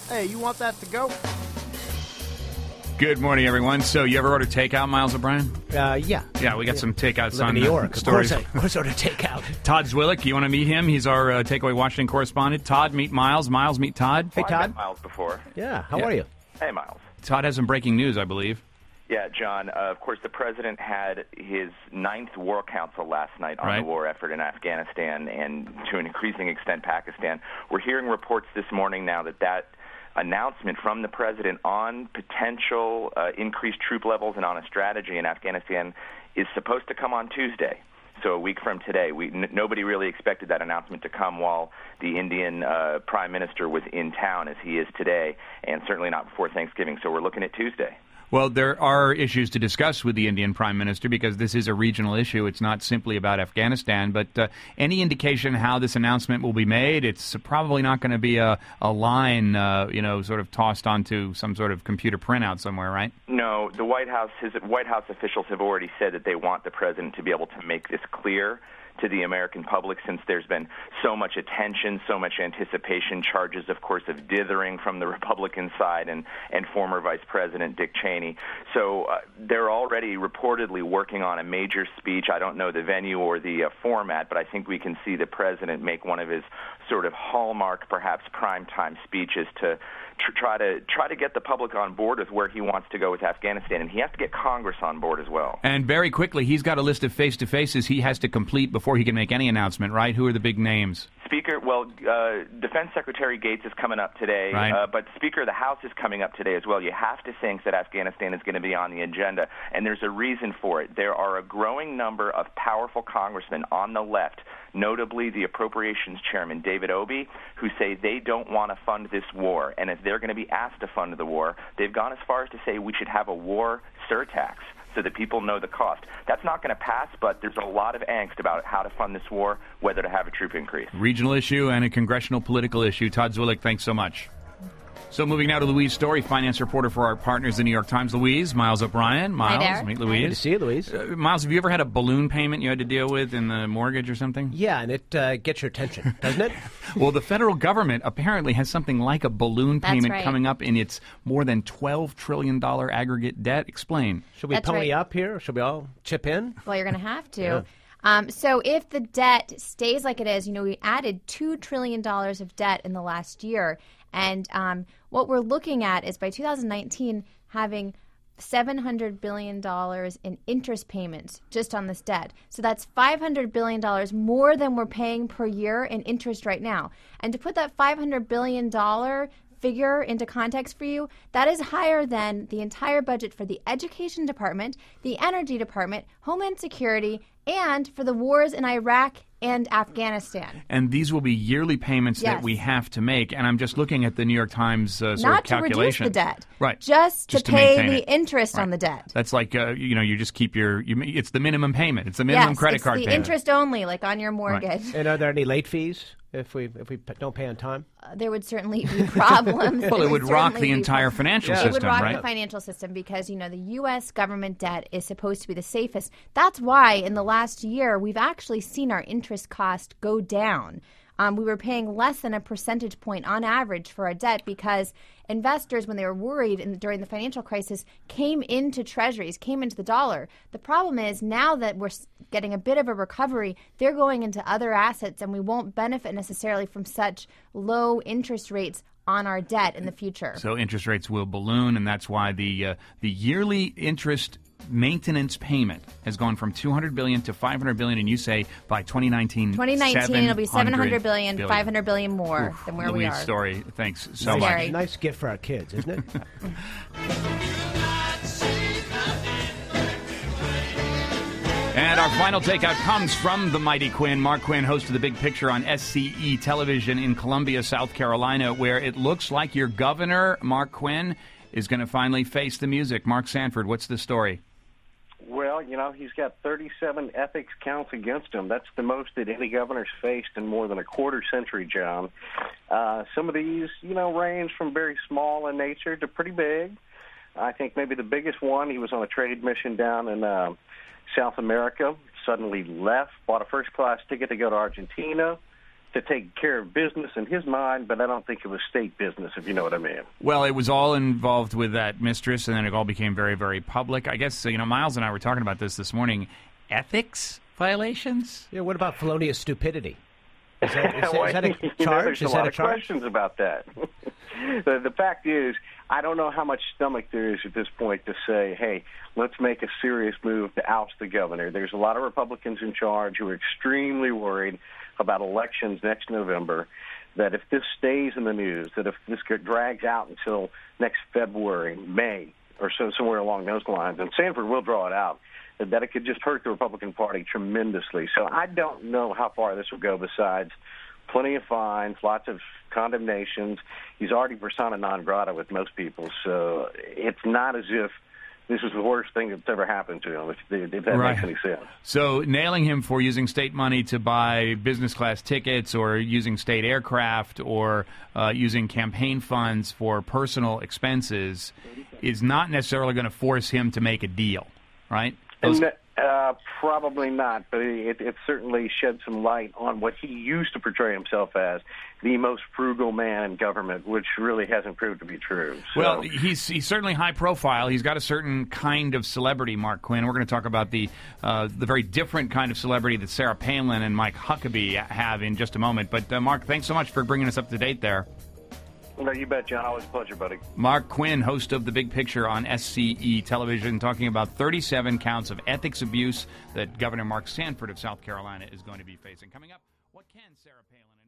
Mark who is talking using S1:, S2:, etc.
S1: Hey, you want that to go?
S2: Good morning, everyone. So, you ever order takeout, Miles O'Brien?
S1: Yeah.
S2: Yeah, we got some takeouts on
S1: New York.
S2: stories.
S1: Of course, order takeout.
S2: Todd Zwillick, you want to meet him? He's our Takeaway Washington correspondent. Todd, meet Miles. Miles, meet Todd.
S1: Hey,
S3: I've
S1: Todd.
S3: met Miles before.
S1: Yeah, how are you?
S3: Hey, Miles.
S2: Todd has some breaking news, I believe.
S3: Yeah, John, of course, the president had his 9th War Council last night on
S2: Right.
S3: the war effort in Afghanistan and, to an increasing extent, Pakistan. We're hearing reports this morning now that announcement from the president on potential increased troop levels and on a strategy in Afghanistan is supposed to come on Tuesday. So a week from today. Nobody really expected that announcement to come while the Indian prime minister was in town, as he is today, and certainly not before Thanksgiving. So we're looking at Tuesday.
S2: Well, there are issues to discuss with the Indian Prime Minister because this is a regional issue. It's not simply about Afghanistan. But any indication how this announcement will be made? It's probably not going to be a line, sort of tossed onto some sort of computer printout somewhere, right?
S3: No, the White House officials have already said that they want the president to be able to make this clear to the American public, since there's been so much attention, so much anticipation, charges, of course, of dithering from the Republican side and former Vice President Dick Cheney. So they're already reportedly working on a major speech. I don't know the venue or the format, but I think we can see the president make one of his sort of hallmark, perhaps primetime speeches to try to get the public on board with where he wants to go with Afghanistan, and he has to get Congress on board as well.
S2: And very quickly, he's got a list of face-to-faces he has to complete before he can make any announcement, right? Who are the big names?
S3: Defense Secretary Gates is coming up today,
S2: right.
S3: But Speaker of the House is coming up today as well. You have to think that Afghanistan is going to be on the agenda, and there's a reason for it. There are a growing number of powerful congressmen on the left, notably the Appropriations Chairman, David Obey, who say they don't want to fund this war. And if they're going to be asked to fund the war, they've gone as far as to say we should have a war surtax so that people know the cost. That's not going to pass, but there's a lot of angst about how to fund this war, whether to have a troop increase.
S2: Regional issue and a congressional political issue. Todd Zwillick, thanks so much. So moving now to Louise Story, finance reporter for our partners, the New York Times. Louise, Miles O'Brien. Miles,
S4: Hi there.
S2: meet Louise.
S1: Good to see you, Louise.
S2: Miles, have you ever had a balloon payment you had to deal with in the mortgage or something?
S1: Yeah, and it gets your attention, doesn't it?
S2: Well, the federal government apparently has something like a balloon
S4: That's
S2: payment
S4: right.
S2: coming up in its more than $12 trillion aggregate debt. Explain.
S1: Should we
S4: That's
S1: pony
S4: right.
S1: up here? Should we all chip in?
S4: Well, you're going to have to.
S1: Yeah.
S4: So if the debt stays like it is, we added $2 trillion of debt in the last year. And what we're looking at is by 2019 having $700 billion in interest payments just on this debt. So that's $500 billion more than we're paying per year in interest right now. And to put that $500 billion figure into context for you, that is higher than the entire budget for the Education Department, the Energy Department, Homeland Security, and for the wars in Iraq and Afghanistan.
S2: And these will be yearly payments that
S4: Yes.
S2: we have to make. And I'm just looking at the New York Times sort
S4: Not
S2: of
S4: to reduce
S2: calculation.
S4: the debt.
S2: Right.
S4: Just to pay
S2: maintain
S4: the
S2: it.
S4: interest on
S2: Right.
S4: the debt.
S2: That's like, you just keep it's the minimum payment. It's the minimum
S4: Yes,
S2: credit
S4: it's
S2: card
S4: the
S2: payment.
S4: interest only, like on your mortgage.
S1: And are there any late fees if we don't pay on time?
S4: There would certainly be problems.
S2: Well, it would rock
S4: certainly
S2: the
S4: be
S2: entire
S4: problems.
S2: financial
S4: It
S2: system,
S4: would rock
S2: right?
S4: the financial system because, the U.S. government debt is supposed to be the safest. That's why in the last year we've actually seen our interest cost go down. We were paying less than a percentage point on average for our debt because investors, when they were worried during the financial crisis, came into treasuries, came into the dollar. The problem is now that we're getting a bit of a recovery, they're going into other assets, and we won't benefit necessarily from such low interest rates on our debt in the future.
S2: So interest rates will balloon, and that's why the yearly interest maintenance payment has gone from $200 billion to $500 billion, and you say by 2019,
S4: It'll be $700 billion, $500 billion more than where we
S2: Louise
S4: are.
S2: Story, thanks so
S4: Scary.
S2: much.
S1: Nice gift for our kids, isn't it?
S2: And our final takeout comes from the mighty Quinn. Mark Quinn, host of The Big Picture on SCE Television in Columbia, South Carolina, where it looks like your governor, Mark Quinn, is going to finally face the music. Mark Sanford, what's the story?
S5: Well, he's got 37 ethics counts against him. That's the most that any governor's faced in more than a quarter century, John. Some of these, range from very small in nature to pretty big. I think maybe the biggest one, he was on a trade mission down in South America, suddenly left, bought a first-class ticket to go to Argentina, to take care of business in his mind, but I don't think it was state business, if you know what I mean.
S2: Well, it was all involved with that mistress, and then it all became very, very public. I guess, Miles and I were talking about this morning. Ethics violations?
S1: Yeah, what about felonious stupidity? Is that a charge?
S5: There's a lot of questions about that. The fact is, I don't know how much stomach there is at this point to say, hey, let's make a serious move to oust the governor. There's a lot of Republicans in charge who are extremely worried about elections next November, that if this stays in the news, that if this drags out until next February, May, or so, somewhere along those lines, and Sanford will draw it out, that it could just hurt the Republican Party tremendously. So I don't know how far this will go besides plenty of fines, lots of condemnations. He's already persona non grata with most people, so it's not as if this is the worst thing that's ever happened to him, if that makes any sense.
S2: So nailing him for using state money to buy business class tickets or using state aircraft or using campaign funds for personal expenses is not necessarily going to force him to make a deal, right?
S5: Probably not, but it certainly shed some light on what he used to portray himself as, the most frugal man in government, which really hasn't proved to be true. So.
S2: Well, he's certainly high profile. He's got a certain kind of celebrity, Mark Quinn. We're going to talk about the very different kind of celebrity that Sarah Palin and Mike Huckabee have in just a moment. But, Mark, thanks so much for bringing us up to date there.
S5: No, you bet, John. Always a pleasure, buddy.
S2: Mark Quinn, host of The Big Picture on SCE Television, talking about 37 counts of ethics abuse that Governor Mark Sanford of South Carolina is going to be facing. Coming up, what can Sarah Palin